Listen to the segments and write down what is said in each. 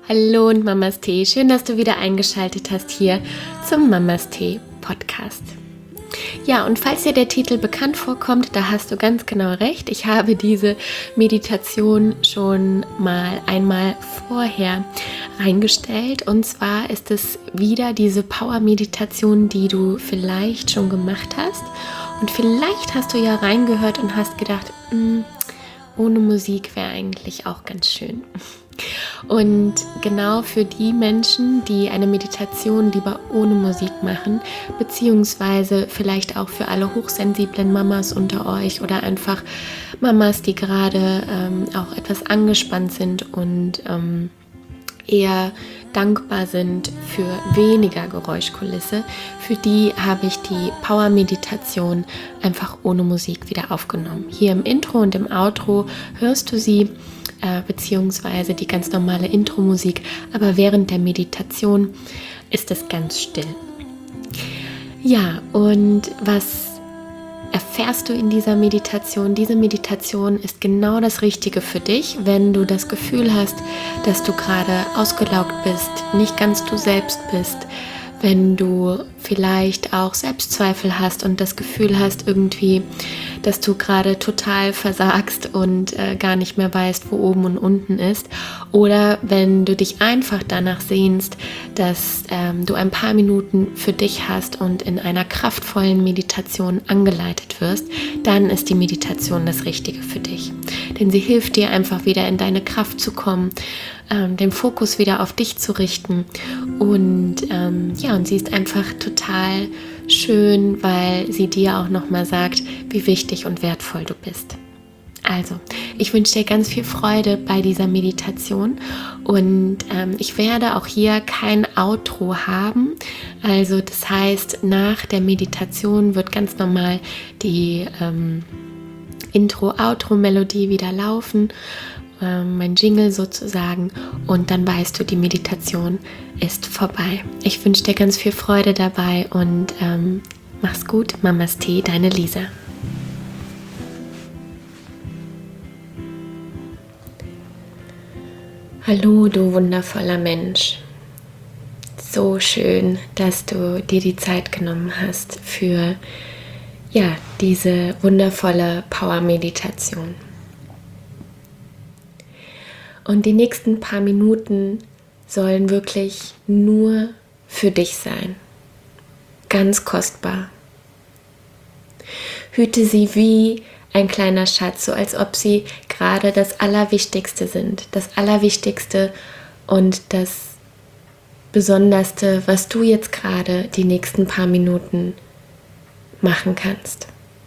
Hallo und Mamas Tee, schön, dass du wieder eingeschaltet hast hier zum Mamas Tee Podcast. Ja, und falls dir der Titel bekannt vorkommt, da hast du ganz genau recht. Ich habe diese Meditation schon mal einmal vorher reingestellt. Und zwar ist es wieder diese Power-Meditation, die du vielleicht schon gemacht hast. Und vielleicht hast du ja reingehört und hast gedacht, ohne Musik wäre eigentlich auch ganz schön. Und genau für die Menschen, die eine Meditation lieber ohne Musik machen, beziehungsweise vielleicht auch für alle hochsensiblen Mamas unter euch oder einfach Mamas, die gerade auch etwas angespannt sind und eher dankbar sind für weniger Geräuschkulisse, für die habe ich die Power-Meditation einfach ohne Musik wieder aufgenommen. Hier im Intro und im Outro hörst du sie, beziehungsweise die ganz normale Intro-Musik, aber während der Meditation ist es ganz still. Ja, und was erfährst du in dieser Meditation? Diese Meditation ist genau das Richtige für dich, wenn du das Gefühl hast, dass du gerade ausgelaugt bist, nicht ganz du selbst bist, wenn du vielleicht auch Selbstzweifel hast und das Gefühl hast irgendwie, dass du gerade total versagst und gar nicht mehr weißt, wo oben und unten ist. Oder wenn du dich einfach danach sehnst, dass du ein paar Minuten für dich hast und in einer kraftvollen Meditation angeleitet wirst, dann ist die Meditation das Richtige für dich. Denn sie hilft dir einfach wieder in deine Kraft zu kommen, den Fokus wieder auf dich zu richten. Und und sie ist einfach total schön, weil sie dir auch nochmal sagt, wie wichtig und wertvoll du bist. Also, ich wünsche dir ganz viel Freude bei dieser Meditation und ich werde auch hier kein Outro haben. Also das heißt, nach der Meditation wird ganz normal die Intro-Outro-Melodie wieder laufen, mein Jingle sozusagen, und dann weißt du, die Meditation ist vorbei. Ich wünsche dir ganz viel Freude dabei und mach's gut. Mamas Tee, deine Lisa. Hallo, du wundervoller Mensch. So schön, dass du dir die Zeit genommen hast für diese wundervolle Power-Meditation. Und die nächsten paar Minuten sollen wirklich nur für dich sein. Ganz kostbar. Hüte sie wie ein kleiner Schatz, so als ob sie gerade das Allerwichtigste sind. Das Allerwichtigste und das Besonderste, was du jetzt gerade die nächsten paar Minuten machen kannst.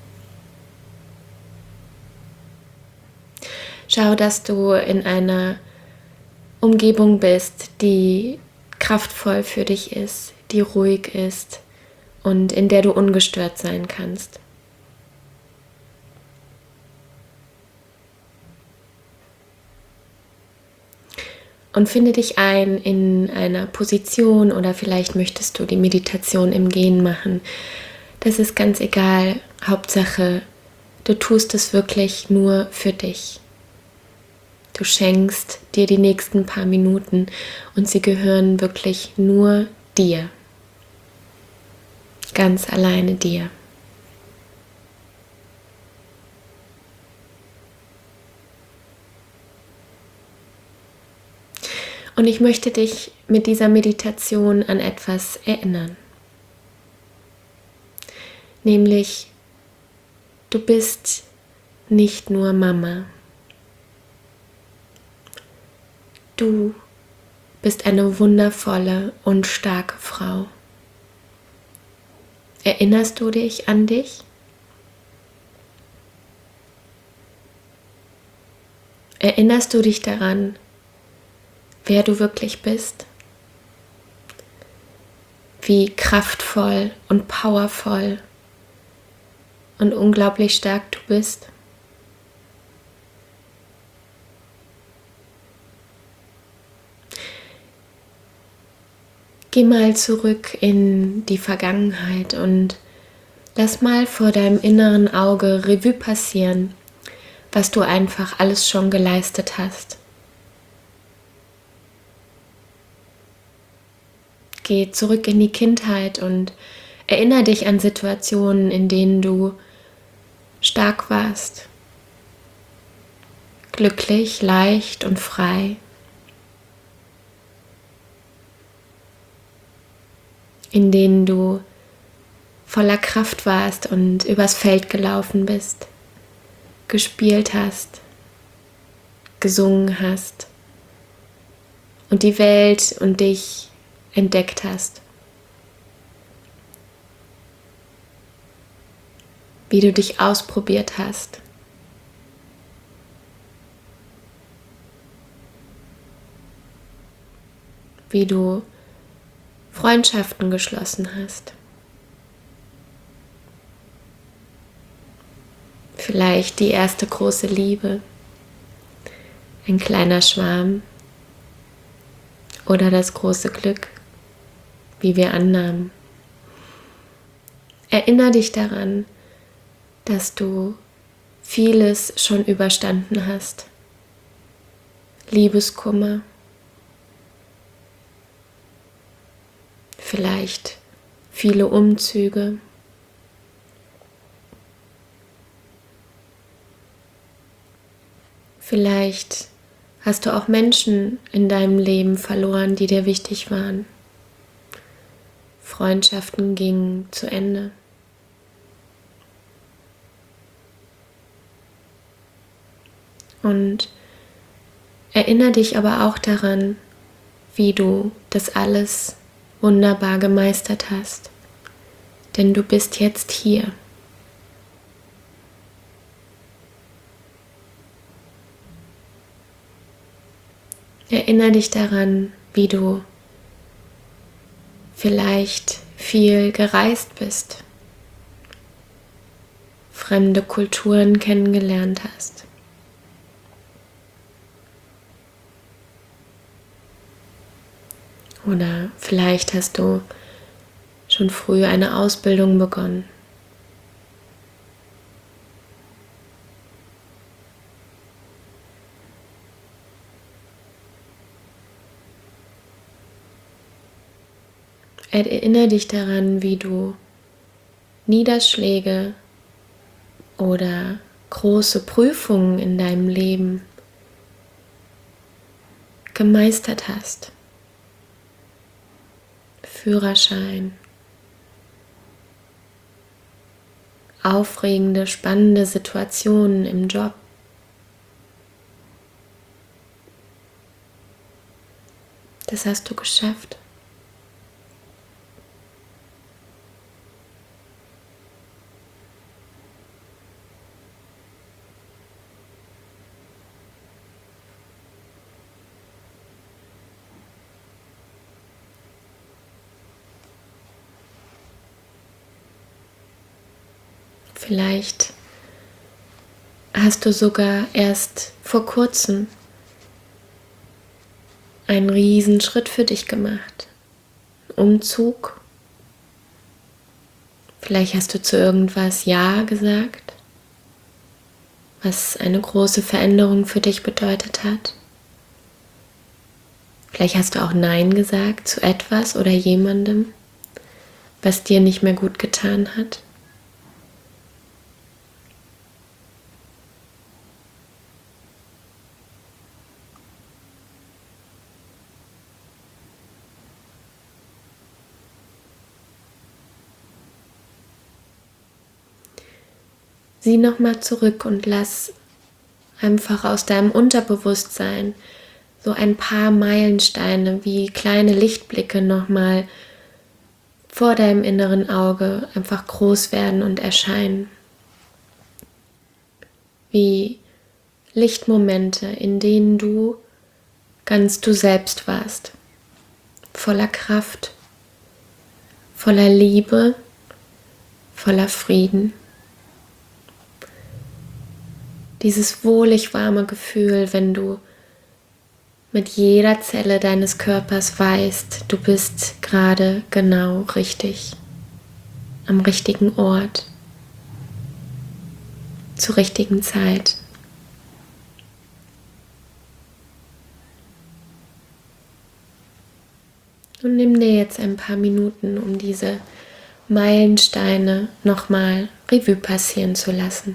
Schau, dass du in einer Umgebung bist, die kraftvoll für dich ist, die ruhig ist und in der du ungestört sein kannst. Und finde dich ein in einer Position oder vielleicht möchtest du die Meditation im Gehen machen. Das ist ganz egal. Hauptsache, du tust es wirklich nur für dich. Du schenkst dir die nächsten paar Minuten und sie gehören wirklich nur dir. Ganz alleine dir. Und ich möchte dich mit dieser Meditation an etwas erinnern. Nämlich, du bist nicht nur Mama. Du bist eine wundervolle und starke Frau. Erinnerst du dich an dich? Erinnerst du dich daran, wer du wirklich bist? Wie kraftvoll und powervoll und unglaublich stark du bist? Geh mal zurück in die Vergangenheit und lass mal vor deinem inneren Auge Revue passieren, was du einfach alles schon geleistet hast. Geh zurück in die Kindheit und erinnere dich an Situationen, in denen du stark warst, glücklich, leicht und frei, in denen du voller Kraft warst und übers Feld gelaufen bist, gespielt hast, gesungen hast und die Welt und dich entdeckt hast. Wie du dich ausprobiert hast. Wie du Freundschaften geschlossen hast. Vielleicht die erste große Liebe, ein kleiner Schwarm oder das große Glück, wie wir annahmen. Erinnere dich daran, dass du vieles schon überstanden hast. Liebeskummer, vielleicht viele Umzüge, vielleicht hast du auch Menschen in deinem Leben verloren, die dir wichtig waren. Freundschaften gingen zu Ende. Und erinnere dich aber auch daran, wie du das alles wunderbar gemeistert hast. Denn du bist jetzt hier. Erinnere dich daran, wie du vielleicht viel gereist bist, fremde Kulturen kennengelernt hast. Oder vielleicht hast du schon früh eine Ausbildung begonnen. Erinnere dich daran, wie du Niederschläge oder große Prüfungen in deinem Leben gemeistert hast. Führerschein, aufregende, spannende Situationen im Job. Das hast du geschafft. Vielleicht hast du sogar erst vor kurzem einen riesen Schritt für dich gemacht. Umzug. Vielleicht hast du zu irgendwas Ja gesagt, was eine große Veränderung für dich bedeutet hat. Vielleicht hast du auch Nein gesagt zu etwas oder jemandem, was dir nicht mehr gut getan hat. Sieh nochmal zurück und lass einfach aus deinem Unterbewusstsein so ein paar Meilensteine wie kleine Lichtblicke nochmal vor deinem inneren Auge einfach groß werden und erscheinen. Wie Lichtmomente, in denen du ganz du selbst warst. Voller Kraft, voller Liebe, voller Frieden. Dieses wohlig warme Gefühl, wenn du mit jeder Zelle deines Körpers weißt, du bist gerade genau richtig, am richtigen Ort, zur richtigen Zeit. Und Und nimm dir jetzt ein paar Minuten, um diese Meilensteine nochmal Revue passieren zu lassen.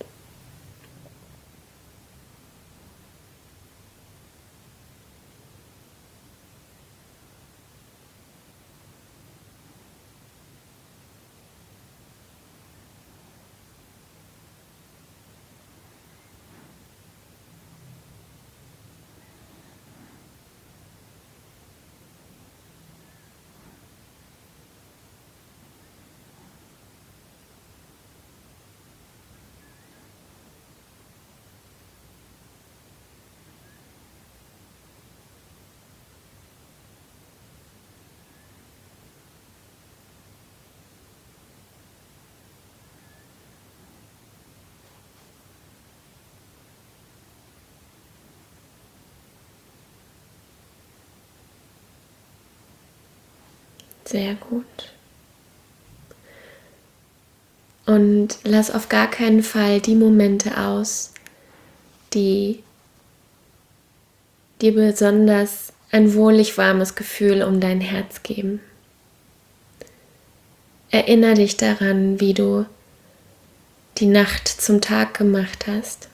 Sehr gut. Und lass auf gar keinen Fall die Momente aus, die dir besonders ein wohlig warmes Gefühl um dein Herz geben. Erinnere dich daran, wie du die Nacht zum Tag gemacht hast.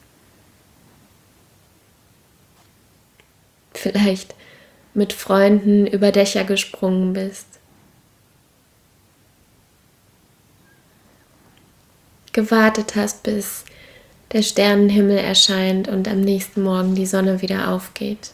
Vielleicht mit Freunden über Dächer gesprungen bist. Gewartet hast, bis der Sternenhimmel erscheint und am nächsten Morgen die Sonne wieder aufgeht.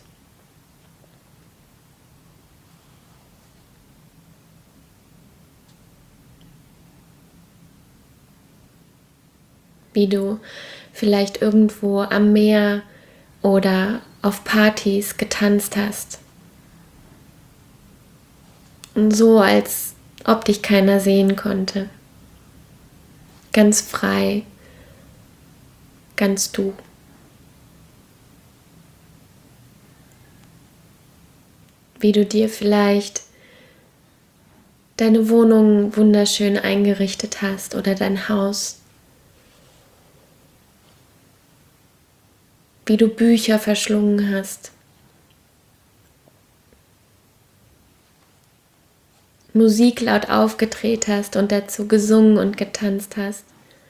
Wie du vielleicht irgendwo am Meer oder auf Partys getanzt hast. Und so, als ob dich keiner sehen konnte. Ganz frei, ganz du. Wie du dir vielleicht deine Wohnung wunderschön eingerichtet hast oder dein Haus. Wie du Bücher verschlungen hast. Musik laut aufgedreht hast und dazu gesungen und getanzt hast.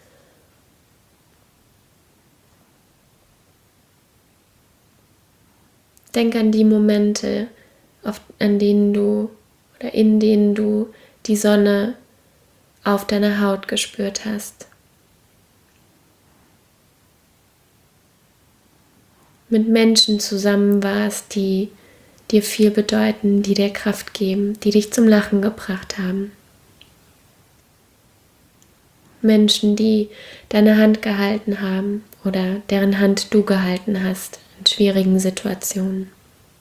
Denk an die Momente, in denen du die Sonne auf deiner Haut gespürt hast. Mit Menschen zusammen warst, die dir viel bedeuten, die dir Kraft geben, die dich zum Lachen gebracht haben. Menschen, die deine Hand gehalten haben oder deren Hand du gehalten hast in schwierigen Situationen.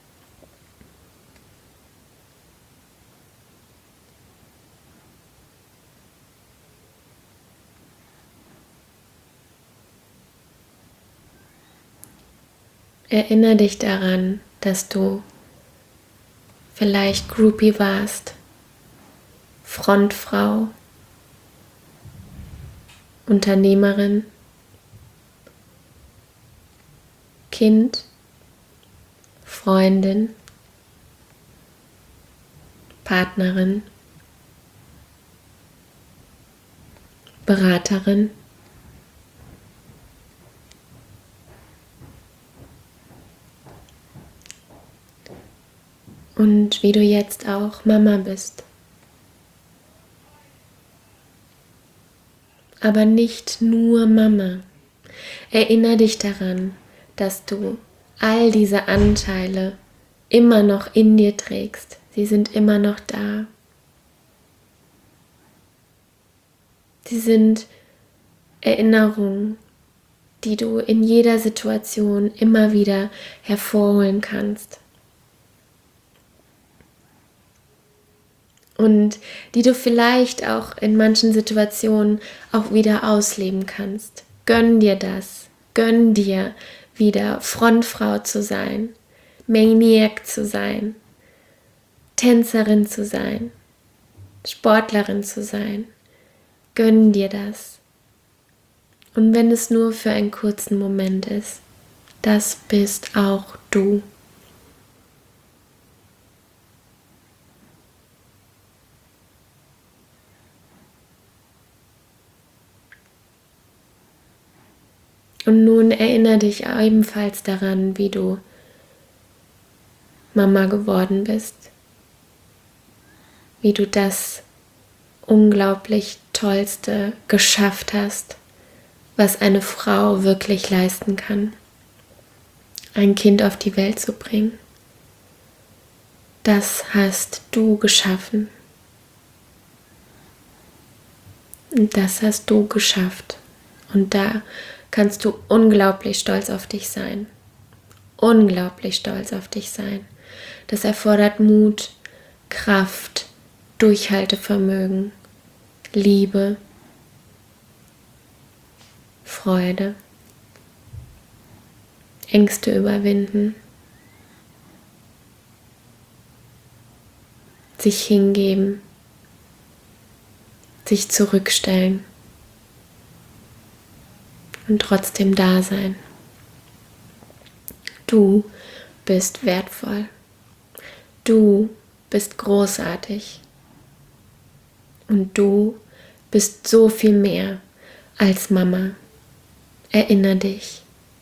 Erinnere dich daran, dass du vielleicht Groupie warst, Frontfrau, Unternehmerin, Kind, Freundin, Partnerin, Beraterin. Und wie du jetzt auch Mama bist. Aber nicht nur Mama. Erinnere dich daran, dass du all diese Anteile immer noch in dir trägst. Sie sind immer noch da. Sie sind Erinnerungen, die du in jeder Situation immer wieder hervorholen kannst. Und die du vielleicht auch in manchen Situationen auch wieder ausleben kannst. Gönn dir das. Gönn dir wieder Frontfrau zu sein, Maniac zu sein, Tänzerin zu sein, Sportlerin zu sein. Gönn dir das. Und wenn es nur für einen kurzen Moment ist, das bist auch du. Und nun erinnere dich ebenfalls daran, wie du Mama geworden bist, wie du das unglaublich Tollste geschafft hast, was eine Frau wirklich leisten kann, ein Kind auf die Welt zu bringen. Das hast du geschaffen. Und das hast du geschafft. Und da kannst du unglaublich stolz auf dich sein. Unglaublich stolz auf dich sein. Das erfordert Mut, Kraft, Durchhaltevermögen, Liebe, Freude, Ängste überwinden, sich hingeben, sich zurückstellen und trotzdem da sein. Du bist wertvoll. Du bist großartig. Und du bist so viel mehr als Mama. Erinnere dich.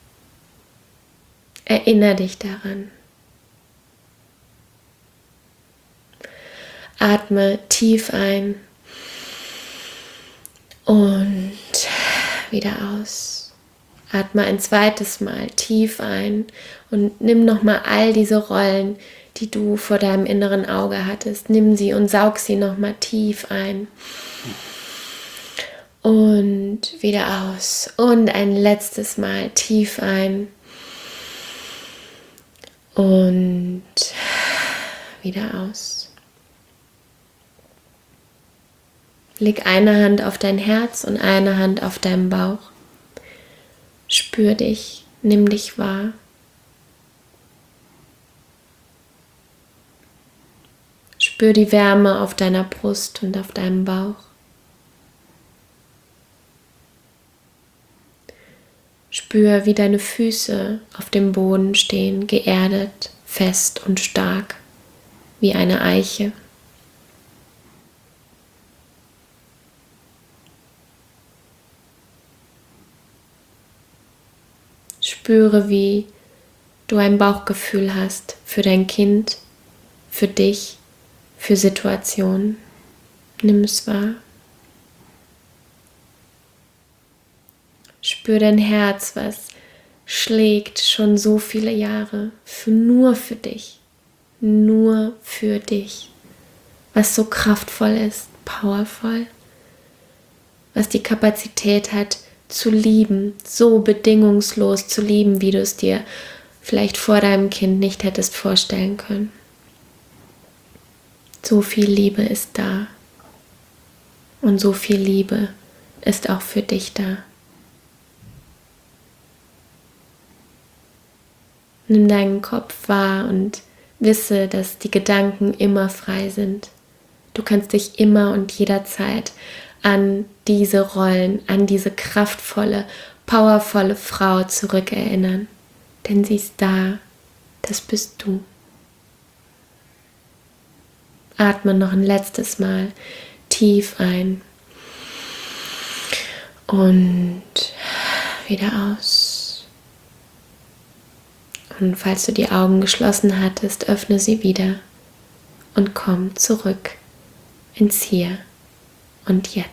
Erinnere dich daran. Atme tief ein und wieder aus. Atme ein zweites Mal tief ein und nimm nochmal all diese Rollen, die du vor deinem inneren Auge hattest. Nimm sie und saug sie nochmal tief ein. Und wieder aus. Und ein letztes Mal tief ein. Und wieder aus. Leg eine Hand auf dein Herz und eine Hand auf deinen Bauch. Spür dich, nimm dich wahr. Spür die Wärme auf deiner Brust und auf deinem Bauch. Spür, wie deine Füße auf dem Boden stehen, geerdet, fest und stark, wie eine Eiche. Spüre, wie du ein Bauchgefühl hast für dein Kind, für dich, für Situationen. Nimm es wahr. Spür dein Herz, was schlägt schon so viele Jahre, nur für dich, was so kraftvoll ist, powervoll, was die Kapazität hat, zu lieben, so bedingungslos zu lieben, wie du es dir vielleicht vor deinem Kind nicht hättest vorstellen können. So viel Liebe ist da und so viel Liebe ist auch für dich da. Nimm deinen Kopf wahr und wisse, dass die Gedanken immer frei sind. Du kannst dich immer und jederzeit an diese Rollen, an diese kraftvolle, powervolle Frau zurückerinnern. Denn sie ist da, das bist du. Atme noch ein letztes Mal tief ein und wieder aus. Und falls du die Augen geschlossen hattest, öffne sie wieder und komm zurück ins Hier und Jetzt.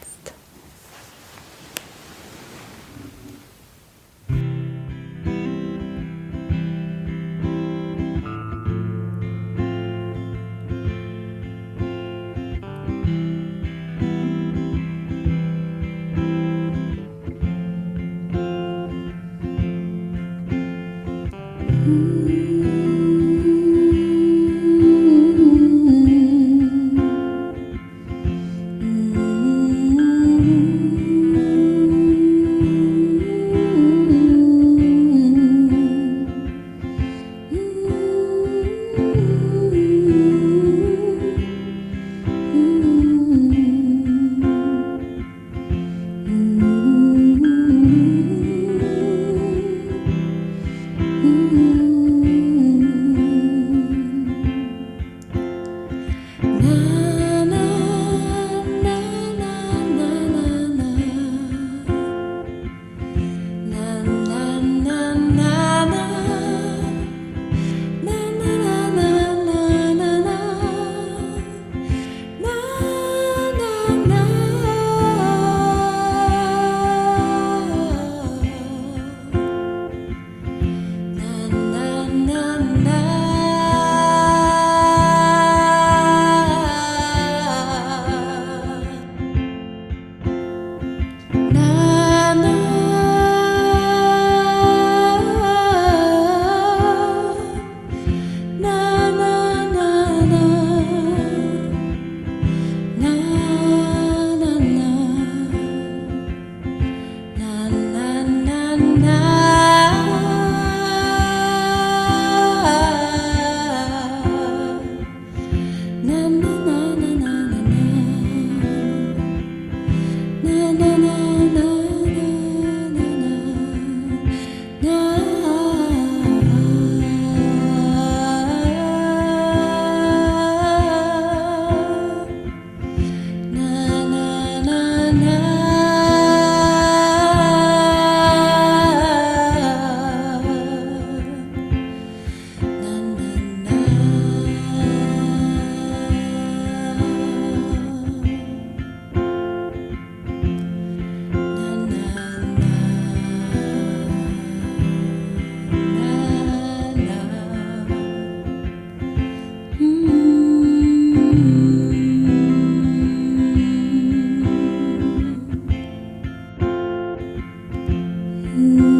Tschüss.